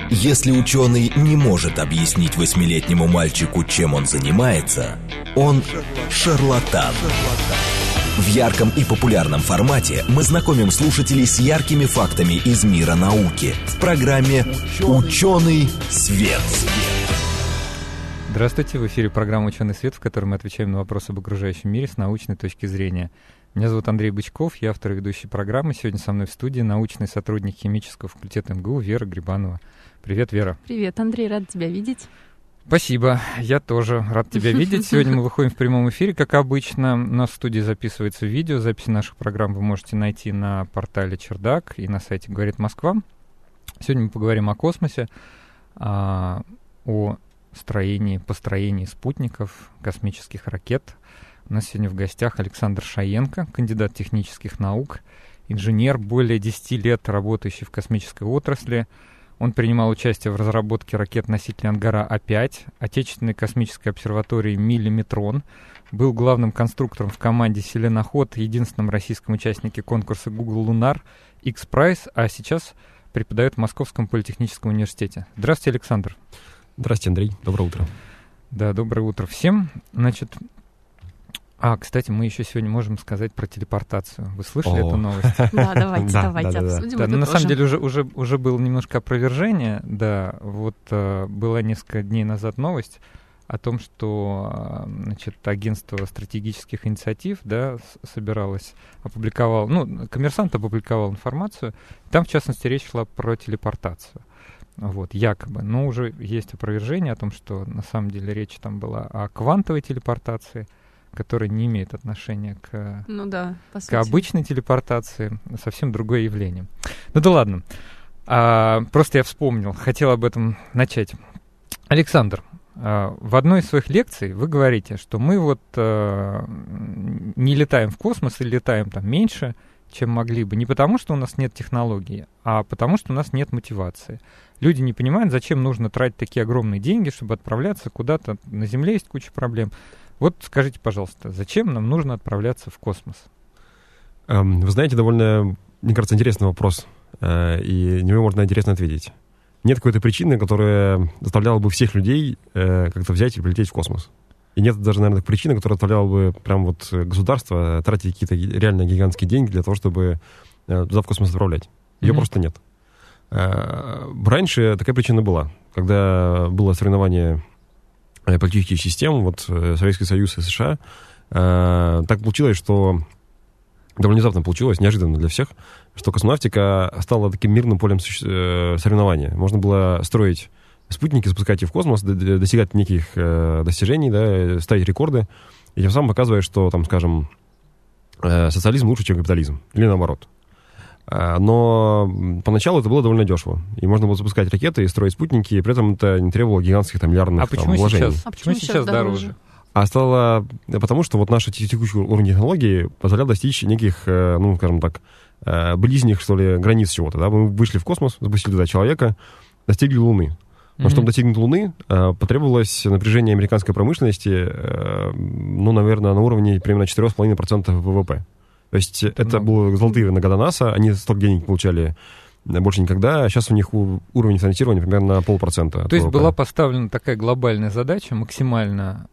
Если ученый не может объяснить 8-летнему мальчику, чем он занимается, он шарлатан. В ярком и популярном формате мы знакомим слушателей с яркими фактами из мира науки в программе «Ученый свет». Здравствуйте, в эфире программа «Ученый свет», в которой мы отвечаем на вопросы об окружающем мире с научной точки зрения. Меня зовут Андрей Бычков, я автор и ведущий программы. Сегодня со мной в студии научный сотрудник химического факультета МГУ Вера Грибанова. Привет, Вера. Привет, Андрей, рад тебя видеть. Спасибо, я тоже рад тебя видеть. Сегодня мы выходим в прямом эфире, как обычно. У нас в студии записывается видео. Записи наших программ вы можете найти на портале Чердак и на сайте «Говорит Москва». Сегодня мы поговорим о космосе, о построении спутников, космических ракет. У нас сегодня в гостях Александр Шаенко, кандидат технических наук, инженер, более 10 лет работающий в космической отрасли. Он принимал участие в разработке ракет-носителя «Ангара-А5», отечественной космической обсерватории «Миллиметрон», был главным конструктором в команде «Селеноход», единственном российском участнике конкурса Google Lunar X-Prize, а сейчас преподает в Московском политехническом университете. Здравствуйте, Александр. Здравствуйте, Андрей. Доброе утро. Да, доброе утро всем. Кстати, мы еще сегодня можем сказать про телепортацию. Вы слышали эту новость? Да, давайте обсудим это. На самом деле уже было немножко опровержение. Да, была несколько дней назад новость о том, что агентство стратегических инициатив Коммерсант опубликовал информацию. Там, в частности, речь шла про телепортацию. Якобы. Но уже есть опровержение о том, что на самом деле речь там была о квантовой телепортации, которая не имеет отношения к обычной телепортации, совсем другое явление. Да ладно. Просто я вспомнил, хотел об этом начать. Александр, в одной из своих лекций вы говорите, что мы не летаем в космос или летаем там меньше, чем могли бы. Не потому, что у нас нет технологий, а потому, что у нас нет мотивации. Люди не понимают, зачем нужно тратить такие огромные деньги, чтобы отправляться куда-то. На Земле есть куча проблем. Скажите, пожалуйста, зачем нам нужно отправляться в космос? Вы знаете, довольно, мне кажется, интересный вопрос, и на него можно интересно ответить. Нет какой-то причины, которая заставляла бы всех людей как-то взять и полететь в космос. И нет даже, наверное, причины, которая заставляла бы государство тратить какие-то реально гигантские деньги для того, чтобы туда в космос отправлять. Ее просто нет. Раньше такая причина была. Когда было соревнование политических систем, Советский Союз и США, так получилось, что довольно внезапно получилось, неожиданно для всех, что космонавтика стала таким мирным полем соревнования. Можно было строить спутники, запускать их в космос, достигать неких достижений, ставить рекорды, и тем самым показывая, что, социализм лучше, чем капитализм, или наоборот. Но поначалу это было довольно дешево. И можно было запускать ракеты и строить спутники, и при этом это не требовало гигантских миллиардных вложений. Почему сейчас дороже? Стало потому, что наш текущий уровень технологий позволял достичь неких, ближних, границ чего-то. Да? Мы вышли в космос, запустили туда человека, достигли Луны. Но чтобы достигнуть Луны, потребовалось напряжение американской промышленности, наверное, на уровне примерно 4,5% ВВП. То есть это были золотые года НАСА, они столько денег получали больше никогда, а сейчас у них уровень финансирования примерно на 0,5%. То есть была поставлена такая глобальная задача максимально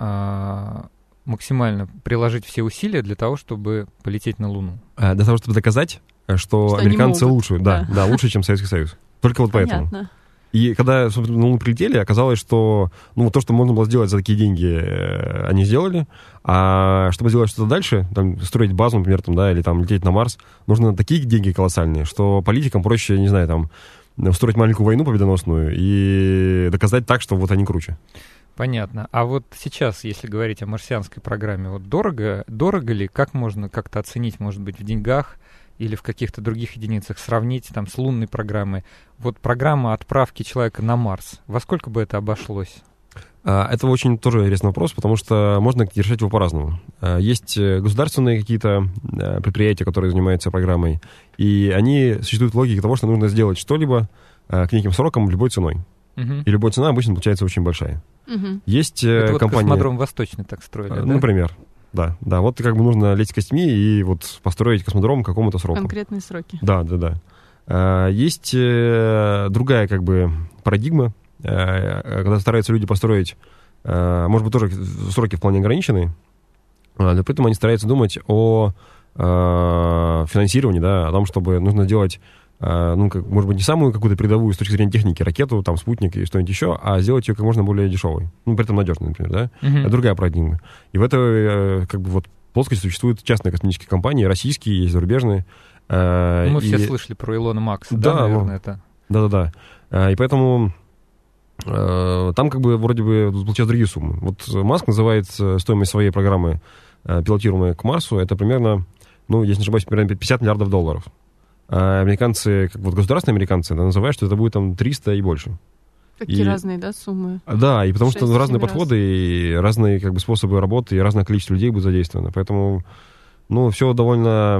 приложить все усилия для того, чтобы полететь на Луну. Для того, чтобы доказать, что американцы лучше, лучше, чем Советский Союз. Только поэтому. И когда, собственно, на Луну прилетели, оказалось, что то, что можно было сделать за такие деньги, они сделали. А чтобы сделать что-то дальше, строить базу, например, или лететь на Марс, нужно такие деньги колоссальные, что политикам проще, устроить маленькую войну победоносную и доказать так, что они круче. Понятно. А сейчас, если говорить о марсианской программе, дорого ли, как можно как-то оценить, может быть, в деньгах, или в каких-то других единицах сравнить с лунной программой. Программа отправки человека на Марс. Во сколько бы это обошлось? Это очень тоже интересный вопрос, потому что можно решать его по-разному. Есть государственные какие-то предприятия, которые занимаются программой, и они существуют в логике того, что нужно сделать что-либо к неким срокам любой ценой. И любая цена обычно получается очень большая. Есть это компания... космодром Восточный так строили, да? Например. Да. Нужно лезть костьми и построить космодром к какому-то сроку. Конкретные сроки. Да. Есть другая как бы парадигма, когда стараются люди построить, может быть, тоже сроки вполне ограниченные, но при этом они стараются думать о финансировании, да, о том, чтобы нужно делать, может быть, не самую какую-то передовую с точки зрения техники, ракету, там, спутник и что-нибудь еще, а сделать ее как можно более дешевой, при этом надежной, например, да. Это другая парадигма. И в этой, как бы, вот, плоскости существуют частные космические компании, российские, есть зарубежные. Мы все слышали про Илона Маска, да, наверное, это? Да. И поэтому там как бы вроде бы получаются другие суммы. Вот Маск называет стоимость своей программы, пилотируемой к Марсу, это примерно, если не ошибаюсь, примерно $50 миллиардов. А американцы, как вот государственные американцы, называют, что это будет там 300 и больше. Какие разные, да, суммы? Да, и потому что разные подходы, и разные как бы способы работы, и разное количество людей будет задействовано. Поэтому, все довольно...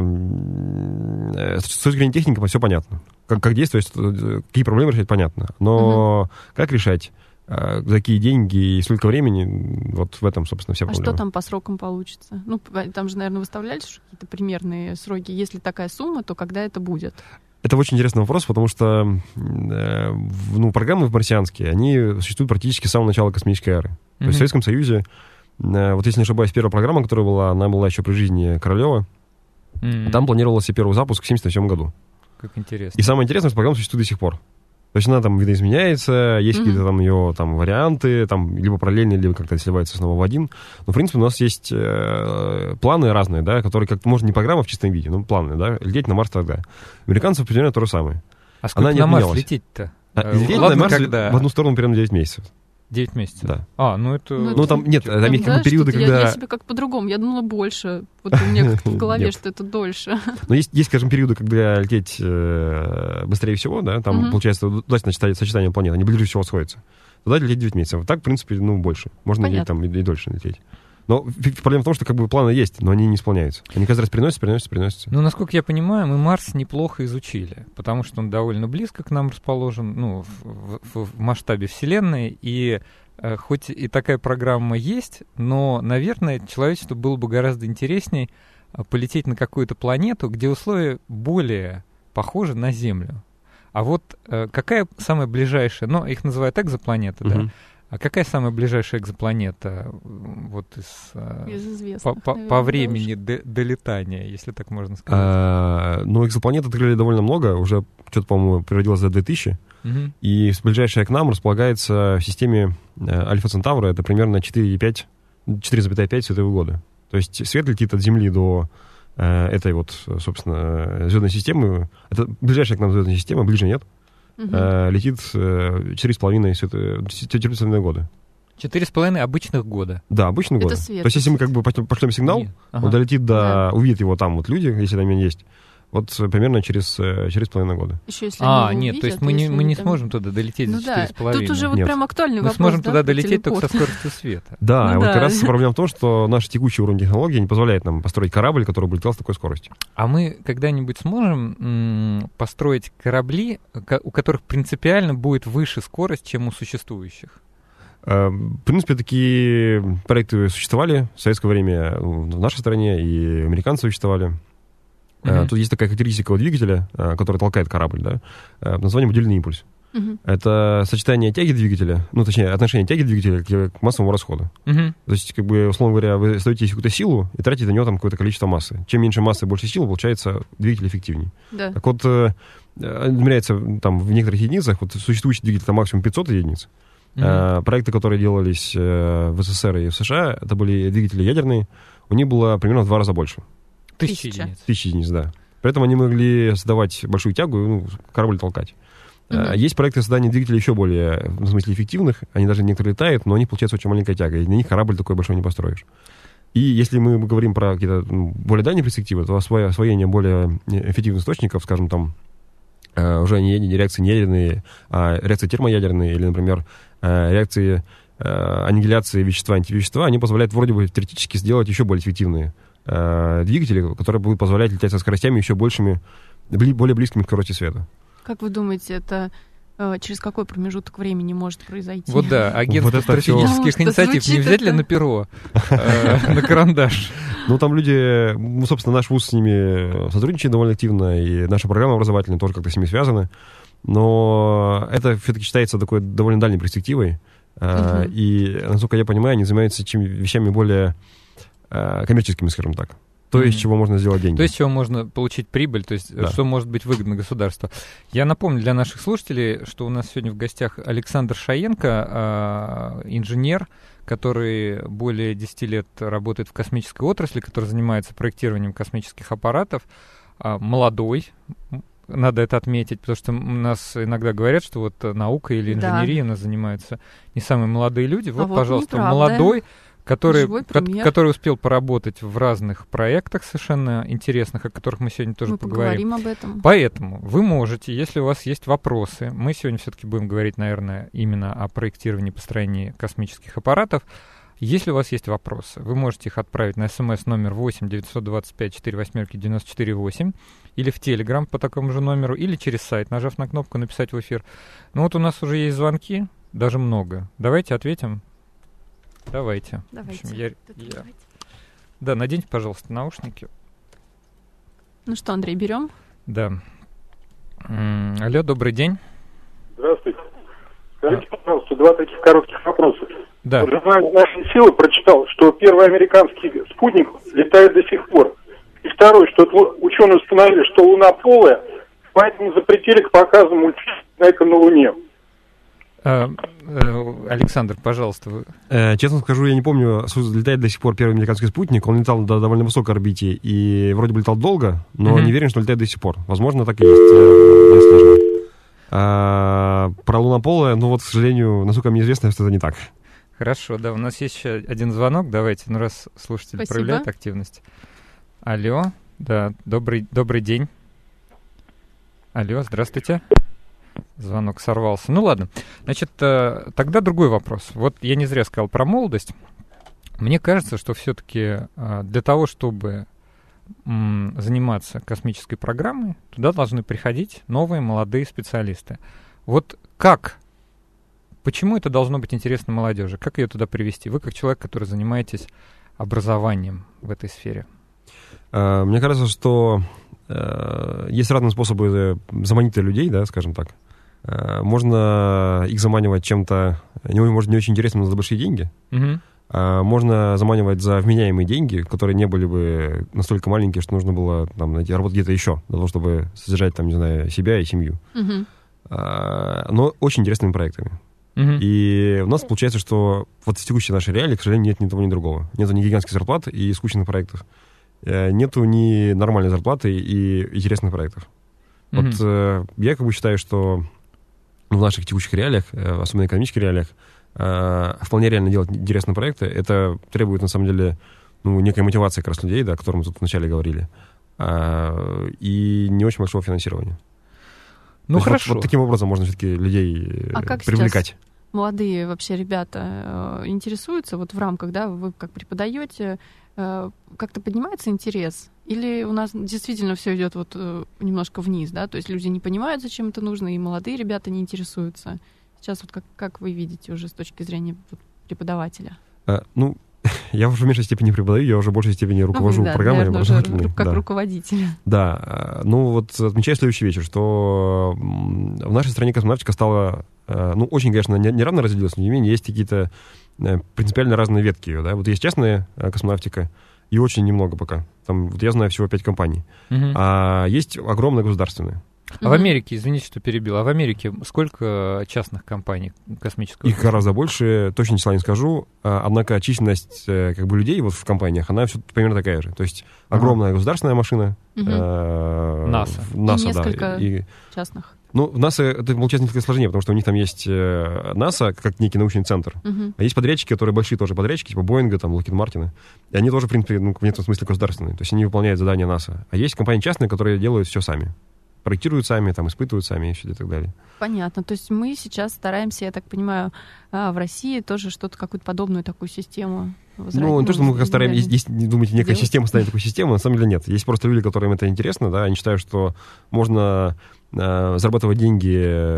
С точки зрения техники все понятно. Как действовать, какие проблемы решать, понятно. Но как решать, за какие деньги и сколько времени, вот в этом, собственно, вся проблема. А что там по срокам получится? Там же, наверное, выставляли какие-то примерные сроки. Если такая сумма, то когда это будет? Это очень интересный вопрос, потому что программы марсианские, они существуют практически с самого начала космической эры. То есть в Советском Союзе, вот если не ошибаюсь, первая программа, которая была, она была еще при жизни Королева, там планировался первый запуск в 1977 году. Как интересно. И самое интересное, что программа существует до сих пор. То есть она там видоизменяется, есть какие-то там ее там варианты, там либо параллельные, либо как-то сливается снова в один. Но, в принципе, у нас есть планы разные, да, которые как-то, может, не программа в чистом виде, но планы, да, лететь на Марс тогда. Американцев примерно то же самое. А сколько на Марс лететь-то? Лететь на Марс в одну сторону примерно 9 месяцев. 9 месяцев? Да. Это... там нет, там есть как бы периоды, когда... Я себе как по-другому, я думала больше. Вот у меня как-то в голове, что это дольше. Но есть, скажем, периоды, когда лететь быстрее всего, да, там получается удачное сочетание планет, они ближе всего сходятся. Тогда лететь 9 месяцев. Так, в принципе, больше. Можно лететь там и дольше лететь. Но проблема в том, что как бы планы есть, но они не исполняются. Они каждый раз переносятся. Насколько я понимаю, мы Марс неплохо изучили, потому что он довольно близко к нам расположен, в масштабе Вселенной, и хоть и такая программа есть, но, наверное, человечеству было бы гораздо интересней полететь на какую-то планету, где условия более похожи на Землю. А вот какая самая ближайшая, их называют экзопланеты, да? А какая самая ближайшая экзопланета вот из известных, по времени долетания, если так можно сказать? Экзопланет открыли довольно много, уже что-то, по-моему, превратилось за 2000, и ближайшая к нам располагается в системе Альфа Центавра, это примерно 4,5 световых года. То есть свет летит от Земли до этой вот, собственно, звездной системы. Это ближайшая к нам звездная система, ближе нет. Летит 4,5 года. 4,5 обычных года? Да, обычных года. То есть если мы как бы пошлем сигнал, он долетит увидит его там вот люди, если там есть, вот примерно через 4,5 года. Еще если нет, то есть мы не сможем туда долететь за 4,5. Тут уже вот прям актуальный вопрос. Мы сможем туда долететь только со скоростью света. Да, вот как раз проблема в том, что наш текущий уровень технологий не позволяет нам построить корабль, который бы летел с такой скоростью. А мы когда-нибудь сможем построить корабли, у которых принципиально будет выше скорость, чем у существующих? В принципе, такие проекты существовали в советское время в нашей стране, и американцы существовали. Тут есть такая характеристика у двигателя, который толкает корабль, да, под названием удельный импульс. Это сочетание тяги двигателя, точнее, отношение тяги двигателя к массовому расходу. То есть, как бы, условно говоря, вы создаете какую-то силу и тратите на нее там какое-то количество массы. Чем меньше массы, больше силы, получается, двигатель эффективнее. Да. Так вот, измеряется там в некоторых единицах, вот существующий двигатель там максимум 500 единиц. Проекты, которые делались в СССР и в США, это были двигатели ядерные, у них было примерно в 2 раза больше. 1000 единиц. 1000 единиц, да. При этом они могли создавать большую тягу, корабль толкать. Есть проекты создания двигателей еще более, в смысле, эффективных. Они даже некоторые летают, но у них получается очень маленькая тяга, и на них корабль такой большой не построишь. И если мы говорим про какие-то более дальние перспективы, то освоение более эффективных источников, скажем, там, уже не реакции не ядерные, а реакции термоядерные, или, например, реакции аннигиляции вещества, антивещества, они позволяют вроде бы теоретически сделать еще более эффективные двигатели, которые будут позволять летать со скоростями еще большими, более близкими к скорости света. Как вы думаете, это через какой промежуток времени может произойти. Вот да, агентство стратегических инициатив не взять ли на перо, на карандаш? Ну, там люди, собственно, наш вуз с ними сотрудничает довольно активно, и наша программа образовательная тоже как-то с ними связана. Но это все-таки считается такой довольно дальней перспективой. И, насколько я понимаю, они занимаются вещами более коммерческими, скажем так. То есть, с чего можно сделать деньги. То есть, с чего можно получить прибыль, то есть, что может быть выгодно государству. Я напомню для наших слушателей, что у нас сегодня в гостях Александр Шаенко, инженер, который более 10 лет работает в космической отрасли, который занимается проектированием космических аппаратов, молодой, надо это отметить, потому что у нас иногда говорят, что вот наука или инженерия у нас занимаются не самые молодые люди. Вот, пожалуйста, молодой, который успел поработать в разных проектах совершенно интересных, о которых мы сегодня тоже поговорим. Об этом. Поэтому вы можете, если у вас есть вопросы, мы сегодня все-таки будем говорить, наверное, именно о проектировании и построении космических аппаратов. Если у вас есть вопросы, вы можете их отправить на смс номер 8 925 48 94 8 или в Телеграм по такому же номеру, или через сайт, нажав на кнопку «Написать в эфир». Ну вот у нас уже есть звонки, даже много. Давайте ответим. Давайте. В общем, Да, наденьте, пожалуйста, наушники. Ну что, Андрей, берем? Да. Алло, добрый день. Здравствуйте. Скажите, пожалуйста, два таких коротких вопроса. Да. Журнал «Наши силы» прочитал, что первый американский спутник летает до сих пор. И второй, что ученые установили, что Луна полая, поэтому запретили к показу мультфильма на Луне. Александр, пожалуйста. Честно скажу, я не помню, летает до сих пор первый американский спутник. Он летал до довольно высокой орбите и вроде бы летал долго, но не уверен, что летает до сих пор. Возможно, так и есть. Про лунополое, ну вот, к сожалению, насколько мне известно, что это не так. Хорошо, да, у нас есть еще один звонок. Давайте, раз слушатель проявляет активность. Алло, да, добрый день. Алло, здравствуйте. Звонок сорвался. Ну ладно. Значит, тогда другой вопрос. Вот я не зря сказал про молодость. Мне кажется, что все-таки для того, чтобы заниматься космической программой, туда должны приходить новые молодые специалисты. Вот как? Почему это должно быть интересно молодежи? Как ее туда привести? Вы как человек, который занимаетесь образованием в этой сфере. Мне кажется, что есть разные способы заманить людей, да, скажем так. Можно их заманивать чем-то, может, не очень интересным, но за большие деньги. Можно заманивать за вменяемые деньги, которые не были бы настолько маленькие, что нужно было там, найти работу где-то еще, для того, чтобы содержать, там, не знаю, себя и семью. Но очень интересными проектами. И у нас получается, что вот в текущей нашей реалии, к сожалению, нет ни того, ни другого. Нету ни гигантских зарплат и скучных проектов. Нету ни нормальной зарплаты и интересных проектов. Вот я как бы считаю, что в наших текущих реалиях, особенно экономических реалиях, вполне реально делать интересные проекты. Это требует, на самом деле, некой мотивации как раз людей, да, о которой мы тут вначале говорили, и не очень большого финансирования. Ну, хорошо. Вот таким образом можно все-таки людей привлекать. Сейчас молодые вообще ребята интересуются вот в рамках, да, вы как преподаете, как-то поднимается интерес? Или у нас действительно все идет вот немножко вниз, да? То есть люди не понимают, зачем это нужно, и молодые ребята не интересуются. Сейчас вот как вы видите уже с точки зрения преподавателя? Я уже в меньшей степени преподаю, я уже в большей степени руковожу программой образовательной. Как руководитель. Да. Вот отмечаю следующую вещь, что в нашей стране космонавтика стала, очень, конечно, неравно разделилась, но тем не менее есть какие-то принципиально разные ветки ее, да. Вот есть частная космонавтика, и очень немного пока. Там, вот я знаю всего 5 компаний. А есть огромная государственная. А в Америке, извините, что перебил, а в Америке сколько частных компаний космического? Их гораздо больше, точно числа не скажу, однако численность людей вот в компаниях, она все примерно такая же. То есть огромная государственная машина, НАСА, и несколько частных. В НАСА это получается несколько сложнее, потому что у них там есть НАСА, как некий научный центр, а есть подрядчики, которые большие тоже подрядчики, типа Боинга, там, Локхид Мартина, и они тоже, в принципе, в некотором смысле государственные, то есть они выполняют задания НАСА. А есть компании частные, которые делают все сами. проектируют сами, там, испытывают сами и все и так далее. Понятно. То есть мы сейчас стараемся, я так понимаю, в России тоже что-то, какую-то подобную такую систему возродить. Не то, что мы стараемся, здесь, не думайте, некая система станет такой системой, на самом деле нет. Есть просто люди, которым это интересно, да, они считают, что можно зарабатывать деньги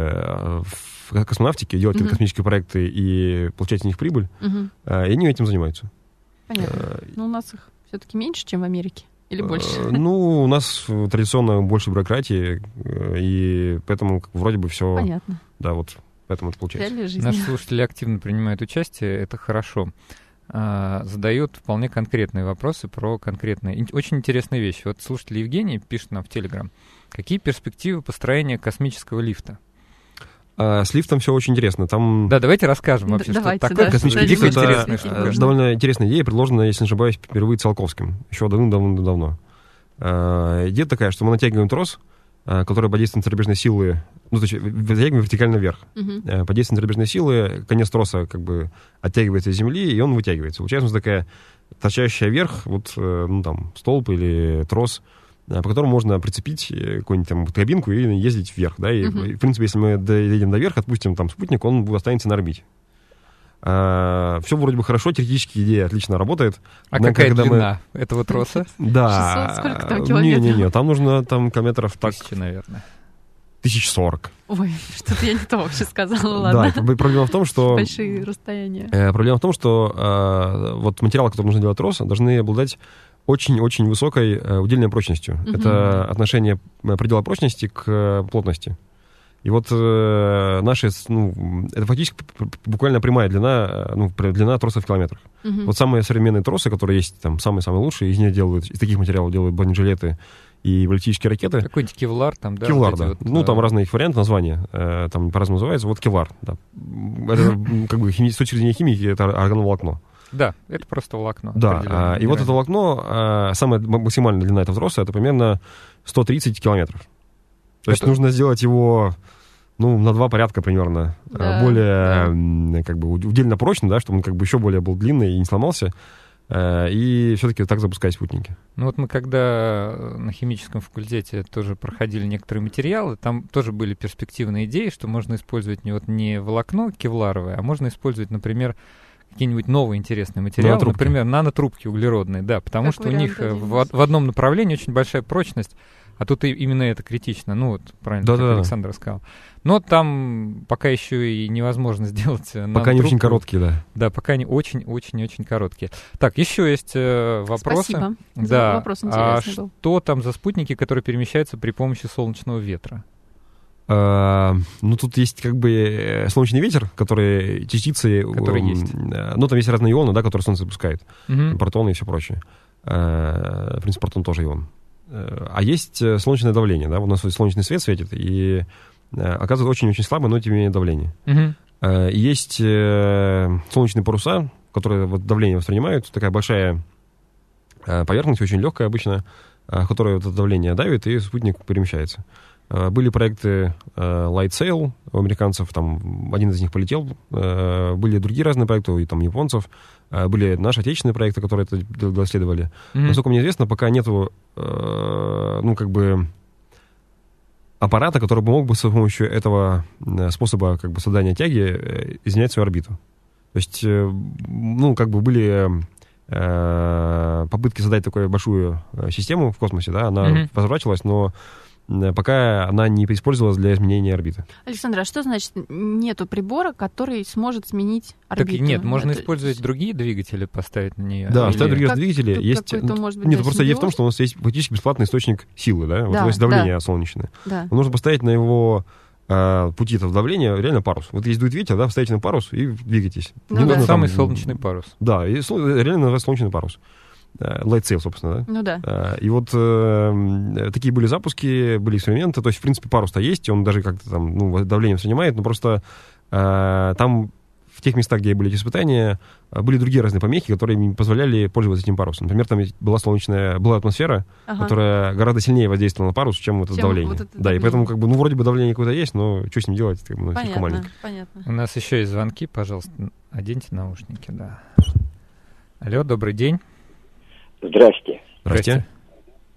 в космонавтике, делать какие-то космические проекты и получать от них прибыль, и они этим занимаются. Понятно. Но у нас их все-таки меньше, чем в Америке? Или больше? Ну, у нас традиционно больше бюрократии, и поэтому вроде бы все... Понятно. Да, вот поэтому это получается. Наши слушатели активно принимают участие, это хорошо. Задают вполне конкретные вопросы про конкретные, очень интересные вещи. Вот слушатель Евгений пишет нам в Телеграм. Какие перспективы построения космического лифта? С лифтом все очень интересно. Там... Да, давайте расскажем вообще, что такое космический лифт. Это довольно интересная идея, предложенная, если не ошибаюсь, впервые Циолковским, еще давно. Идея такая, что мы натягиваем трос, который под действием центробежной силы, ну, то есть вытягиваем вертикально вверх. Под действием центробежной силы конец троса как бы оттягивается из земли, и он вытягивается. Получается такая торчащая вверх, вот, ну, там, столб или трос, по которому можно прицепить какую-нибудь там кабинку и ездить вверх, да, и, в принципе, если мы доедем до верха, отпустим там спутник, он останется на орбите. Все вроде бы хорошо, теоретически идея отлично работает. А какая длина этого троса? Да. 600, сколько там километров? Не, там нужно там километров так... 1000, наверное. 1040. Ой, что-то я не то вообще сказала, ладно. Да, проблема в том, что... Большие расстояния. Проблема в том, что вот материалы, которые нужно делать троса, должны обладать очень-очень высокой удельной прочностью. Это отношение предела прочности к плотности. И вот наши, ну, это фактически буквально прямая длина, ну, длина троса в километрах. Вот самые современные тросы, которые есть, там, самые-самые лучшие, из них делают, из таких материалов делают бронежилеты и баллистические ракеты. Какой-нибудь кевлар там, да? Кевлар, да. Вот, ну, там разные их варианты, названия, там по-разному называются. Вот кевлар, да. Это, как бы, с точки зрения химики, это органоволокно. Да, это просто волокно. Да, и вот это волокно, самая максимальная длина этого троса, это примерно 130 километров. То есть нужно сделать его, ну, на 2 порядка примерно, более, как бы, удельно прочно, да, чтобы он как бы еще более был длинный и не сломался, и все-таки так запускать спутники. Ну вот мы когда на химическом факультете тоже проходили некоторые материалы, там тоже были перспективные идеи, что можно использовать не волокно кевларовое, а можно использовать, например, какие-нибудь новые интересные материалы, например, нанотрубки углеродные, да, потому что у них в одном направлении очень большая прочность, а тут именно это критично, ну вот правильно, как Александр сказал. Но там пока еще и невозможно сделать нанотрубку. Пока они очень короткие, да. Да, пока они очень-очень-очень короткие. Так, еще есть вопросы. Спасибо. Да. Вопрос интересный был. Что там за спутники, которые перемещаются при помощи солнечного ветра? Ну, тут есть как бы солнечный ветер, который частицы... Который есть. Ну, там есть разные ионы, да, которые Солнце запускает. Протоны и все прочее. В принципе, протон тоже ион. А есть солнечное давление, да, у нас солнечный свет светит, и оказывается очень-очень слабое, но тем не менее давление. И есть солнечные паруса, которые вот давление воспринимают, такая большая поверхность, очень легкая обычно, которая вот это давление давит, и спутник перемещается. Были проекты Light Sail у американцев, там один из них полетел, были другие разные проекты у там, японцев, были наши отечественные проекты, которые это доследовали. Насколько мне известно, пока нету, ну, как бы, аппарата, который бы мог бы с помощью этого способа как бы создания тяги изменять свою орбиту. То есть, ну, как бы были попытки создать такую большую систему в космосе, да, она разворачивалась, но пока она не использовалась для изменения орбиты. Александр, а что значит нету прибора, который сможет сменить орбиту? Так нет, можно использовать другие двигатели, поставить на нее. Да, ставить другие двигатели. Есть... Нет, просто идея в том, что у нас есть фактически бесплатный источник силы, да? Вот у нас есть давление солнечное. Да. Нужно поставить на его пути этого давления реально парус. Вот есть дует ветер, да, вставите на парус и двигайтесь. Ну, да. Самый солнечный парус. Да, и реально называется солнечный парус. Light Sail, собственно, да? Ну да. И вот такие были запуски, были эксперименты. То есть, в принципе, парус-то есть, он даже как-то там, ну, давлением занимает, но просто там в тех местах, где были эти испытания, были другие разные помехи, которые не позволяли пользоваться этим парусом. Например, там была атмосфера, которая гораздо сильнее воздействовала на парус, чем это давление. Вот это да, давление. И поэтому, как бы, ну, вроде бы давление какое-то есть, но что с ним делать? Как бы, слишком маленькое. Понятно. У нас еще есть звонки, пожалуйста, оденьте наушники, да. Алло, добрый день. Здрасте. Здрасте.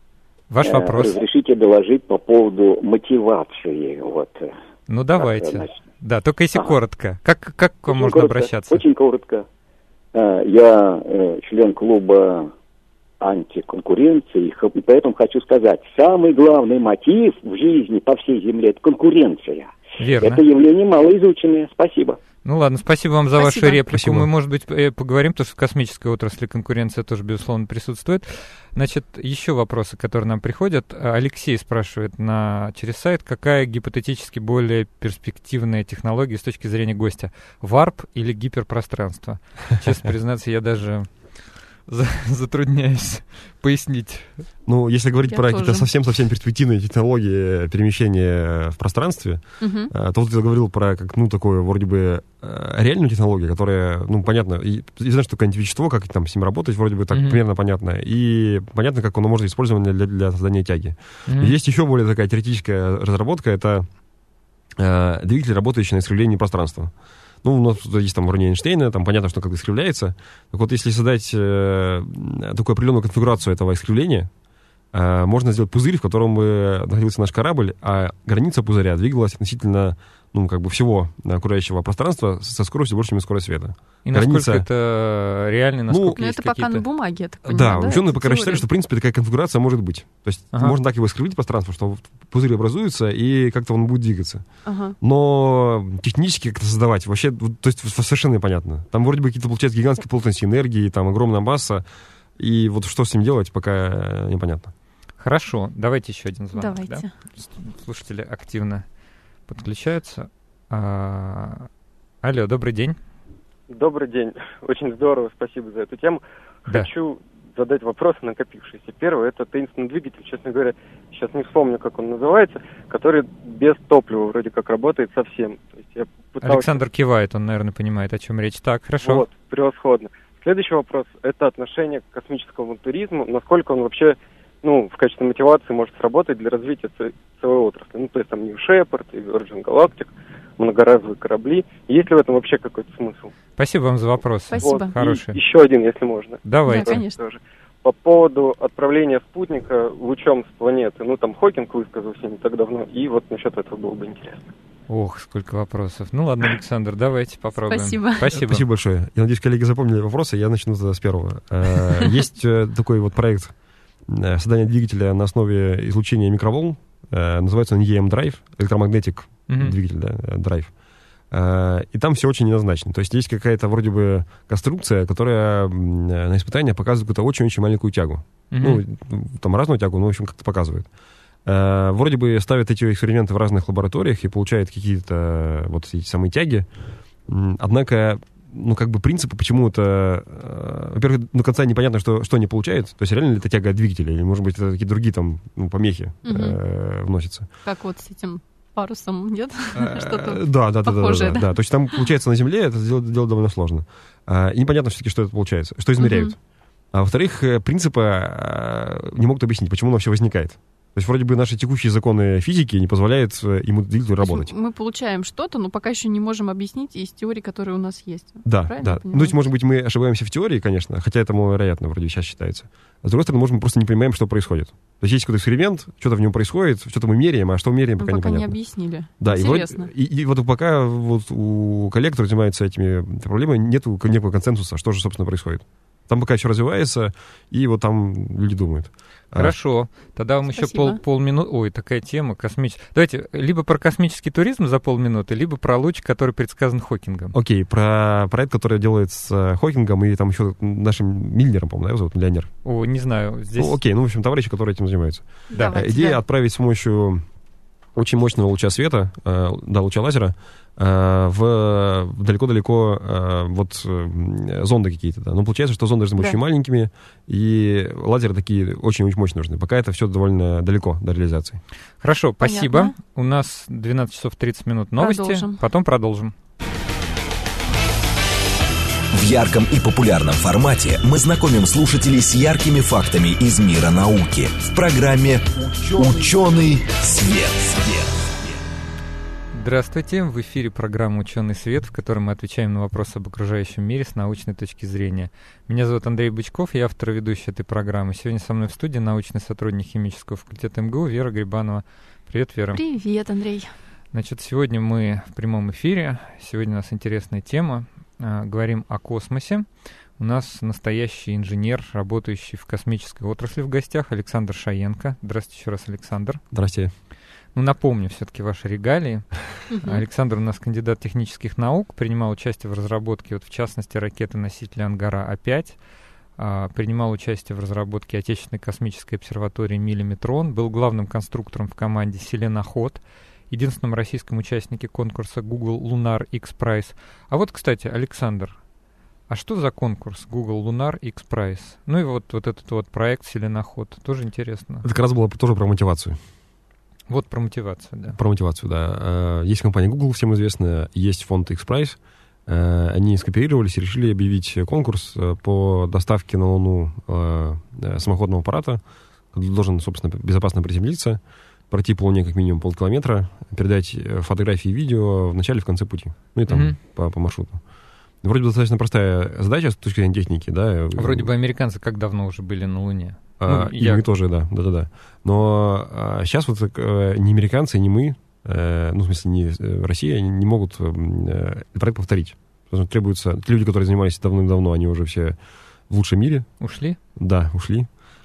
Ваш вопрос. Разрешите доложить по поводу мотивации. Вот. Ну, давайте. Да, только если коротко. Как к вам можно обращаться? Очень коротко. Я член клуба антиконкуренции, и поэтому хочу сказать, самый главный мотив в жизни по всей земле – это конкуренция. Верно. Это явление малоизученное. Спасибо. Ну ладно, спасибо вам за вашу реплику. Спасибо. Мы, может быть, поговорим, потому что в космической отрасли конкуренция тоже, безусловно, присутствует. Значит, еще вопросы, которые нам приходят. Алексей спрашивает через сайт, какая гипотетически более перспективная технология с точки зрения гостя? Варп или гиперпространство? Честно признаться, я даже затрудняюсь пояснить. Ну, если говорить про какие-то совсем-совсем перспективные технологии перемещения в пространстве, то вот я говорил про такую вроде бы реальную технологию, которая, понятно, и знаешь, что какое-нибудь вещество, как там с ним работать, вроде бы так примерно понятно, и понятно, как оно может использовать для создания тяги. Есть еще более такая теоретическая разработка, это двигатель, работающий на искривлении пространства. Ну, у нас есть там уравнение Эйнштейна, там понятно, что как искривляется. Так вот, если создать такую определенную конфигурацию этого искривления, можно сделать пузырь, в котором бы находился наш корабль, а граница пузыря двигалась относительно всего окружающего пространства со скоростью больше, чем скорость света. И насколько это реально, насколько есть это пока на бумаге, я так понимаю, да? Ученые пока рассчитали, что, в принципе, такая конфигурация может быть. То есть можно так его искривить пространство, что пузырь образуется, и как-то он будет двигаться. Но технически как-то создавать вообще, то есть совершенно непонятно. Там вроде бы какие-то, получается, гигантские плотности энергии, там огромная масса, и вот что с ним делать, пока непонятно. Хорошо, давайте еще один звонок. Давайте. Да? Слушатели активно подключаются. Алло, добрый день. Добрый день. Очень здорово, спасибо за эту тему. Да. Хочу задать вопросы, накопившиеся. Первый — это таинственный двигатель, честно говоря, сейчас не вспомню, как он называется, который без топлива вроде как работает совсем. То есть я пытался... Александр кивает, он, наверное, понимает, о чем речь. Так, хорошо. Вот, превосходно. Следующий вопрос — это отношение к космическому туризму, насколько он вообще, в качестве мотивации может сработать для развития целой отрасли. То есть там New Shepard, Virgin Galactic, многоразовые корабли. Есть ли в этом вообще какой-то смысл? Спасибо вам за вопрос. Спасибо. Вот. Хороший. Еще один, если можно. Давайте. Да, конечно. Тоже. По поводу отправления спутника лучом с планеты. Там Хокинг высказался не так давно, и вот насчет этого было бы интересно. Ох, сколько вопросов. Ну ладно, Александр, давайте попробуем. Спасибо. Спасибо большое. Я надеюсь, коллеги запомнили вопросы, я начну с первого. Есть такой вот проект создания двигателя на основе излучения микроволн. Называется он EM Drive, электромагнетик двигатель, Drive. И там все очень неоднозначно. То есть есть какая-то вроде бы конструкция, которая на испытаниях показывает какую-то очень-очень маленькую тягу. Там разную тягу, но, в общем, как-то показывает. Вроде бы ставят эти эксперименты в разных лабораториях и получают какие-то вот эти самые тяги. Однако, принципы, почему это... Во-первых, до конца непонятно, что они получают. То есть реально ли это тяга от двигателя, или, может быть, это какие-то другие там помехи вносятся. Как вот с этим парусом, нет? Что-то похожее, да. То есть там, получается, на Земле это делать довольно сложно. И непонятно все-таки, что это получается, что измеряют. А во-вторых, принципы не могут объяснить, почему оно все возникает. То есть вроде бы наши текущие законы физики не позволяют ему двигателю работать. Мы получаем что-то, но пока еще не можем объяснить из теорий, которые у нас есть. Да. То есть, может быть, мы ошибаемся в теории, конечно, хотя это маловероятно вроде сейчас считается. А с другой стороны, может, мы просто не понимаем, что происходит. То есть какой-то эксперимент, что-то в нем происходит, что-то мы меряем, а что меряем, пока непонятно. Не объяснили. Да, и вот пока у коллег, которые занимаются этими проблемами, нет некого консенсуса, что же, собственно, происходит. Там пока еще развивается, и вот там люди думают. Хорошо. Тогда вам еще полминуты... Ой, такая тема космическая. Давайте либо про космический туризм за полминуты, либо про луч, который предсказан Хокингом. Окей, про проект, который делает с Хокингом и там еще нашим Миллером, по-моему, зовут, миллионер. О, не знаю. Здесь... Окей, в общем, товарищи, которые этим занимаются. Да. Идея отправить с помощью очень мощного луча света, луча лазера, далеко-далеко зонды какие-то. Да. Но получается, что зонды должны быть очень маленькими, и лазеры такие очень-очень мощные нужны. Пока это все довольно далеко до реализации. Хорошо, спасибо. Понятно. У нас 12 часов 30 минут новости. Потом продолжим. В ярком и популярном формате мы знакомим слушателей с яркими фактами из мира науки в программе «Ученый свет». Здравствуйте, в эфире программа «Ученый свет», в которой мы отвечаем на вопросы об окружающем мире с научной точки зрения. Меня зовут Андрей Бычков, я автор и ведущий этой программы. Сегодня со мной в студии научный сотрудник химического факультета МГУ Вера Грибанова. Привет, Вера. Привет, Андрей. Значит, сегодня мы в прямом эфире. Сегодня у нас интересная тема. Говорим о космосе. У нас настоящий инженер, работающий в космической отрасли в гостях, Александр Шаенко. Здравствуйте еще раз, Александр. Здравствуйте. Ну, напомню все-таки ваши регалии. Александр у нас кандидат технических наук, принимал участие в разработке, вот, в частности, ракеты-носителя «Ангара А5», принимал участие в разработке отечественной космической обсерватории «Миллиметрон», был главным конструктором в команде «Селеноход», единственном российском участнике конкурса Google Lunar X Prize. А вот, кстати, Александр, а что за конкурс Google Lunar X Prize? Ну и вот этот вот проект «Селеноход», тоже интересно. Это как раз было тоже про мотивацию. Вот про мотивацию, да. Про мотивацию, да. Есть компания Google, всем известная, есть фонд X-Prize. Они скооперировались и решили объявить конкурс по доставке на Луну самоходного аппарата, который должен, собственно, безопасно приземлиться, пройти по Луне как минимум полкилометра, передать фотографии и видео в начале и в конце пути. Ну и там по маршруту. Вроде бы достаточно простая задача с точки зрения техники, да. Вроде бы американцы как давно уже были на Луне? И мы тоже, да. Но сейчас вот ни американцы, ни мы, ну, в смысле, ни Россия, не могут этот проект повторить. Потому что требуется... Люди, которые занимались давным-давно, они уже все в лучшем мире. Ушли? Да, ушли.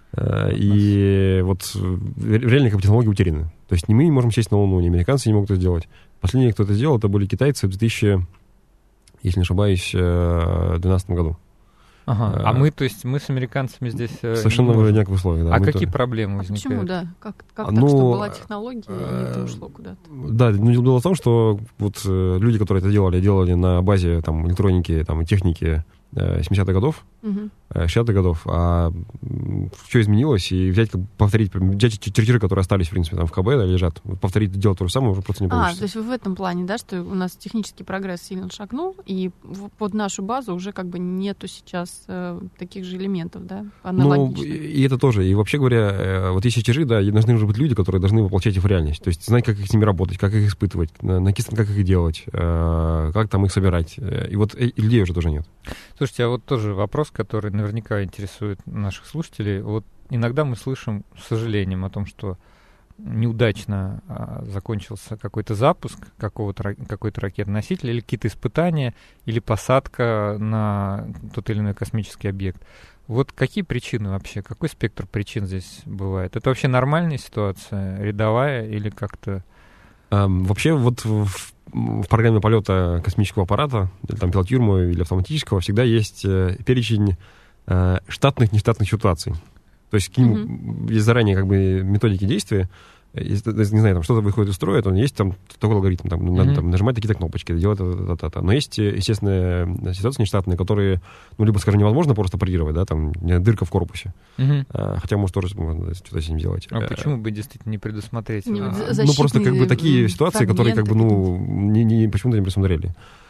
И вот реально как бы технологии утеряны. То есть ни мы не можем сесть на Луну, ни американцы не могут это сделать. Последние, кто это сделал, это были китайцы в 2000, если не ошибаюсь, 2012 году. Ага. А мы, то есть мы с американцами здесь... Совершенно в одинаковых условиях, да. А какие проблемы возникают? Почему, да? Как так, что была технология, и это ушло куда-то? Да, ну, дело в том, что вот люди, которые это делали на базе там, электроники там, и техники 70-х годов, 60-х годов, а что изменилось, и взять чертежи, которые остались, в принципе, там в КБ лежат, повторить, делать то же самое уже просто не получится. То есть в этом плане, да, что у нас технический прогресс сильно шагнул, и под нашу базу уже как бы нету сейчас таких же элементов, да, аналогичных. Ну, и это тоже, и вообще говоря, вот есть чертежи, да, должны уже быть люди, которые должны воплощать их в реальность, то есть знать, как с ними работать, как их испытывать, как их делать, как там их собирать, и вот людей уже тоже нет. Слушайте, а вот тоже вопрос, который наверняка интересует наших слушателей. Вот иногда мы слышим с сожалением о том, что неудачно закончился какой-то запуск какой-то ракеты-носителя, или какие-то испытания, или посадка на тот или иной космический объект. Вот какие причины вообще? Какой спектр причин здесь бывает? Это вообще нормальная ситуация, рядовая, или как-то... Вообще вот в программе полета космического аппарата, или там пилотируемого или автоматического, всегда есть перечень штатных, нештатных ситуаций. То есть к ним есть заранее как бы методики действия. Если, не знаю, там что-то выходит из строя, то есть там такой алгоритм, там, надо там, нажимать такие-то кнопочки, делать это. Но есть, естественно, ситуации нештатные, которые, ну, либо, скажем, невозможно просто парировать, да, там, дырка в корпусе. Хотя, может, тоже можно что-то с ним делать. А почему бы действительно не предусмотреть? Ну, просто как бы такие ситуации, которые, как бы, ну, почему-то не предусмотрели.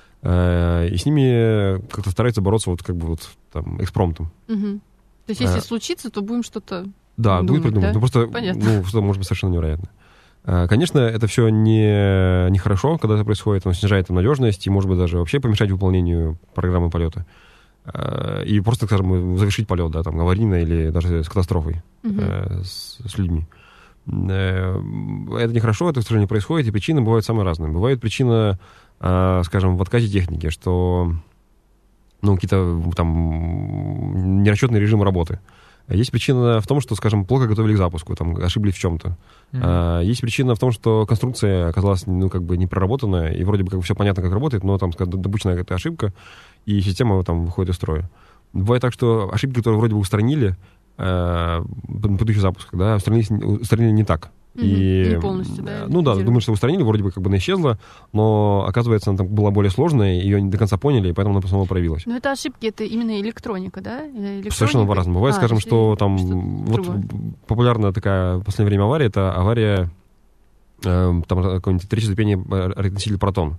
И с ними как-то стараются бороться вот как бы вот там экспромтом. То есть, если случится, то будем что-то... Да, будет придумать. Да? Ну, просто, что может быть совершенно невероятно. Конечно, это все не хорошо, когда это происходит, оно снижает надежность и, может быть, даже вообще помешать выполнению программы полета. И просто, скажем, завершить полет, да, там, аварийно или даже с катастрофой с людьми. Это нехорошо, это, к сожалению, происходит, и причины бывают самые разные. Бывает причина, скажем, в отказе техники, что, ну, какие-то там нерасчетные режимы работы. Есть причина в том, что, скажем, плохо готовили к запуску, там, ошиблись в чем-то. Есть причина в том, что конструкция оказалась, ну, как бы не проработанная, и вроде бы как бы все понятно, как работает, но там, скажем, допущена какая-то ошибка, и система там выходит из строя. Бывает так, что ошибки, которые вроде бы устранили на предыдущих запусках, да, устранили не так. Не полностью, да? Ну да, думаю, что устранили, вроде бы как бы она исчезла, но, оказывается, она там была более сложная, ее не до конца поняли, и поэтому она снова проявилась. Но это ошибки, это именно электроника, да? Совершенно по-разному. Бывает, скажем, что там вот популярная такая в последнее время авария, это авария там какой-нибудь третьей ступени ракетоноситель «Протон».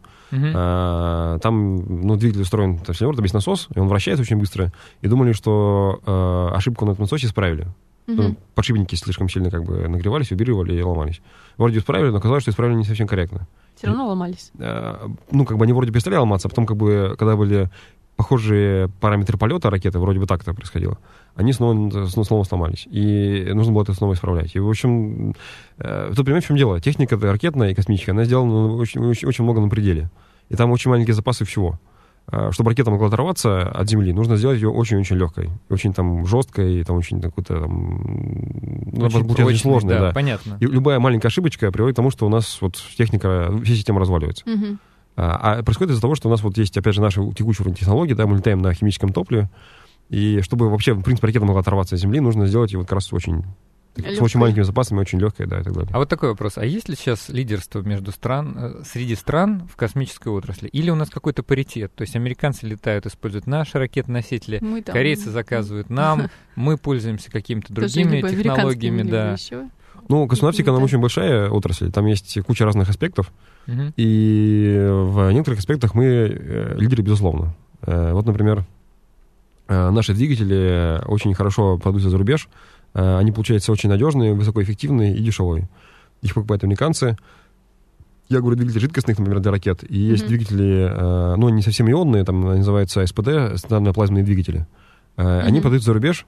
Там, ну, двигатель устроен, там есть насос, и он вращается очень быстро, и думали, что ошибку на этом насосе исправили. Подшипники слишком сильно как бы нагревались, вибрировали и ломались. Вроде исправили, но оказалось, что исправили не совсем корректно. Все равно ломались? Ну, как бы они вроде перестали ломаться, а потом, как бы, когда были похожие параметры полета ракеты, вроде бы так это происходило, они снова сломались. И нужно было это снова исправлять. И, в общем, тут понимаете, в чем дело? Техника ракетная и космическая, она сделана очень много на пределе. И там очень маленькие запасы всего. Чтобы ракета могла оторваться от Земли, нужно сделать ее очень-очень легкой, очень там жесткой, там очень какой-то там... очень сложной, да. Понятно. И любая маленькая ошибочка приводит к тому, что у нас вот техника, вся система разваливается. А происходит из-за того, что у нас вот есть, опять же, наши текущие уровни технологий, да, мы летаем на химическом топливе, и чтобы вообще, в принципе, ракета могла оторваться от Земли, нужно сделать ее вот как раз очень... С очень маленькими запасами, очень легкой, да, и так далее. А вот такой вопрос. А есть ли сейчас лидерство среди стран в космической отрасли? Или у нас какой-то паритет? То есть американцы летают, используют наши ракетоносители, корейцы заказывают нам, мы пользуемся какими-то другими технологиями. Да. Ну, космонавтика, она очень большая отрасль, там есть куча разных аспектов, и в некоторых аспектах мы лидеры, безусловно. Вот, например, наши двигатели очень хорошо продаются за рубеж. Они, получаются, очень надежные, высокоэффективные и дешевые. Их покупают американцы. Я говорю, двигатели жидкостных, например, для ракет. И есть двигатели, ну, не совсем ионные, там они называются СПД, стандартно-плазменные двигатели. Они продаются за рубеж,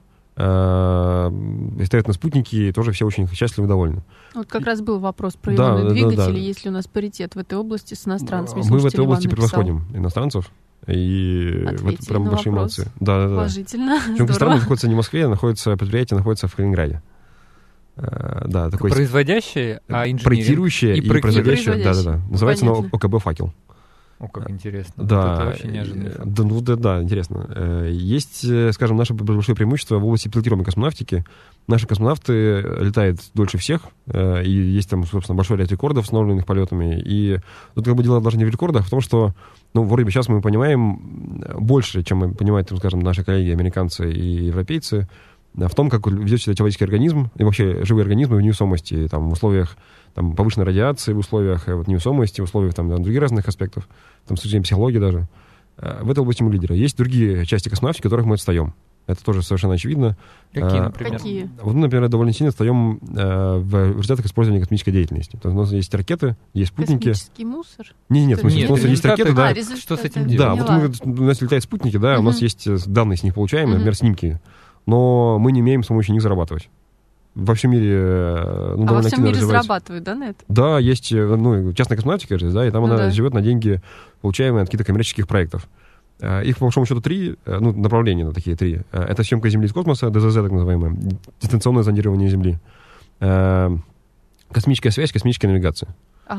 и ставят на спутники, и тоже все очень счастливы и довольны. Вот как раз был вопрос про ионные двигатели, есть ли у нас паритет в этой области с иностранцами. Мы в этой области превосходим иностранцев. И ответили прям большие молодцы. Да. Положительно. Причем страна находится не в Москве, предприятие находится в Калининграде. Да, такой производящее, а инженеринг? Проектирующее и производящее. Да. Называется оно ОКБ «Факел». О, как интересно. Да, это вообще неожиданно. Да, интересно. Есть, скажем, наше большое преимущество в области пилотируемой космонавтики. Наши космонавты летают дольше всех, и есть там, собственно, большой ряд рекордов, установленных полетами. И тут как бы дело даже не в рекордах, а в том, что, ну, вроде бы сейчас мы понимаем больше, чем мы понимают, там, скажем, наши коллеги, американцы и европейцы, в том, как ведет себя человеческий организм и вообще живые организмы в невесомости, там, в условиях там, повышенной радиации, в условиях вот, невесомости, в условиях там, других разных аспектов, там, с точки зрения психологии даже. В этой области мы лидеры. Есть другие части космонавтики, в которых мы отстаем. Это тоже совершенно очевидно. Какие, например? Вот мы, например, довольно сильно отстаем в результатах использования космической деятельности. То есть у нас есть ракеты, есть спутники. Космический мусор? Нет, у нас есть ракеты, да. Что с этим делать? Да, вот у нас летают спутники, да, у нас есть данные с них получаемые, например, снимки. Но мы не умеем с помощью них зарабатывать. Во всем мире... во всем мире зарабатывают, да, на это? Да, есть частная космонавтика, да, и там она живет на деньги, получаемые от каких-то коммерческих проектов. Их, по большому счету, направления на такие три. Это съемка Земли из космоса, ДЗЗ, так называемое, дистанционное зондирование Земли, космическая связь, космическая навигация.